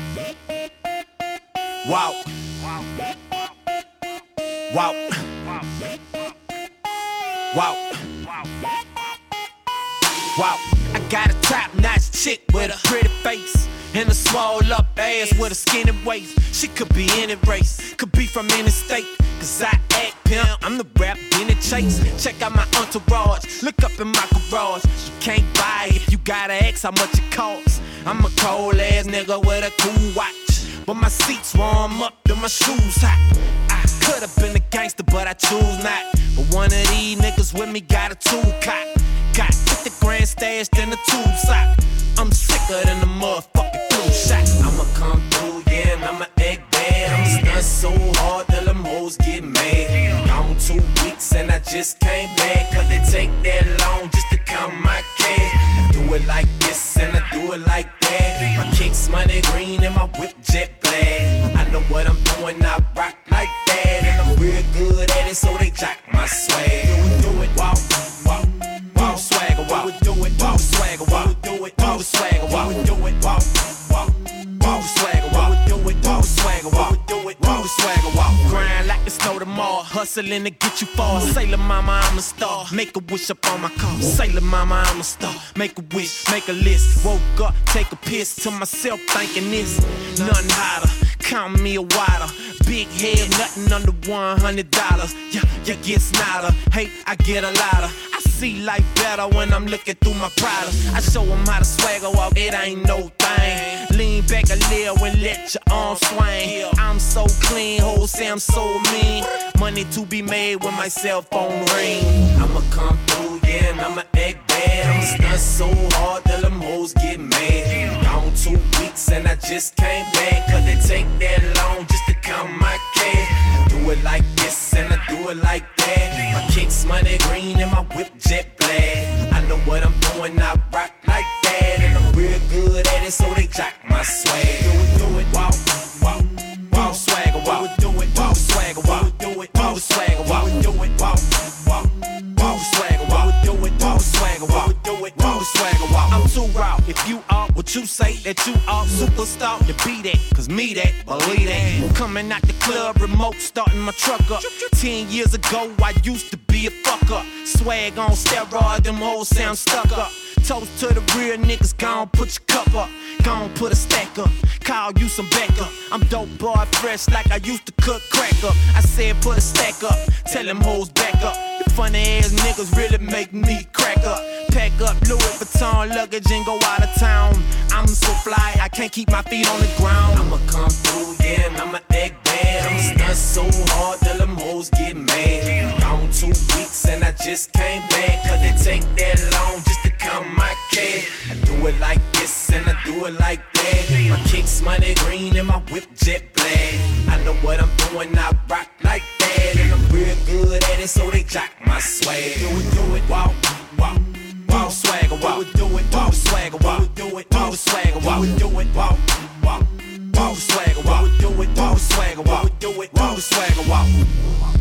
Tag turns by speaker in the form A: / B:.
A: Wow. Wow. Wow. Wow. I got a top-notch chick with a pretty face and a small up ass with a skinny waist. She could be any race, could be from any state. Cause I act pimp, I'm the rap Benny Chase. Check out my entourage, look up in my garage. You can't buy it if you gotta ask how much it costs. I'm a cold ass nigga with a cool watch, but my seats warm up and my shoes hot. I could've been a gangster, but I choose not. But one of these niggas with me got a tool cock. Got 50 grand stashed in a tube sock. I'm sicker than a motherfucking flu shot. I'ma come through, yeah, and I'ma act bad. I'ma stunt so hard till them hoes get mad. Gone 2 weeks and I just came back. Cause they take that long just to count my cash. I do it like this and I do it like that. My kicks money green and my whip jet black. I know what I'm doing, I rock like that. And I'm real good at it, so they jock my swag. Do it, walk, walk, walk, swagger, walk. Do it, walk, swagger, walk. Do it, walk, swagger, walk. Do it, walk, walk, walk, swagger, walk. Do it, walk, swagger, walk. Do it, walk, swagger, walk. Grind like the snow tomorrow, hustling to get you far. Sailor mama, I'm a star. Make a wish up on my car. Sailor mama, I'm a star. Make a wish, make a list. Woke up, take a piss to myself, thinking this. Nothing hotter, count me a water. Big head, nothing under $100. Yeah, you get snotter. Hey, I get a lotter. I see life better when I'm looking through my products. I show them how to swagger walk, it ain't no thing. Lean back a little and let your arms swing. I'm so clean, hoes say I'm so mean. Money to be made when my cell phone ring. I'ma come through, yeah, and I'ma act bad. I'ma stunt so hard till them hoes get mad. Gone 2 weeks and I just came back. Cause they take that long just to count my cash. I do it like this and I do it like that. My kicks money green and my whip jet black. I know what I'm doing, I rock like that. And I'm real good at it, so they jock my swag. Do it, walk, walk, walk, swagger, walk. Do it, walk, swagger, walk. Do it, walk, swagger, walk. Do it, walk, walk, walk, swagger, walk. Do it, walk, swagger, walk. Do it, walk, swagger, walk. I'm too raw. If you are what you say that you are, superstar, you be that. Cause me that, believe that. Coming out the club, remote, starting my truck up. 10 years ago, I used to be a fucker. Swag on steroids, them hoes sound stuck up. Toast to the real niggas, gon' put your cup up. Gon' put a stack up, call you some backup. I'm dope boy fresh like I used to cook crack up. I said put a stack up, tell them hoes back up. You funny ass niggas really make me crack up. Pack up Louis Vuitton luggage and go out of town. I'm so fly, I can't keep my feet on the ground. I'ma come through, yeah, and I'ma act bad. I'ma stunt so hard till them hoes get mad. Gone 2 weeks and I just came back. Cause they take that long just to count my cash. I do it like this and I do it like that. My kicks money green and my whip jet black. I know what I'm doing, I rock like that. And I'm real good at it, so they jock my swag. Do it, walk, walk, walk, swagger, walk. Do it, walk, swagger, walk. Do it, walk, swagger, walk. Do it, walk, walk, walk, swagger, walk. Do it, walk, swagger, walk. Do it, walk, swagger, walk.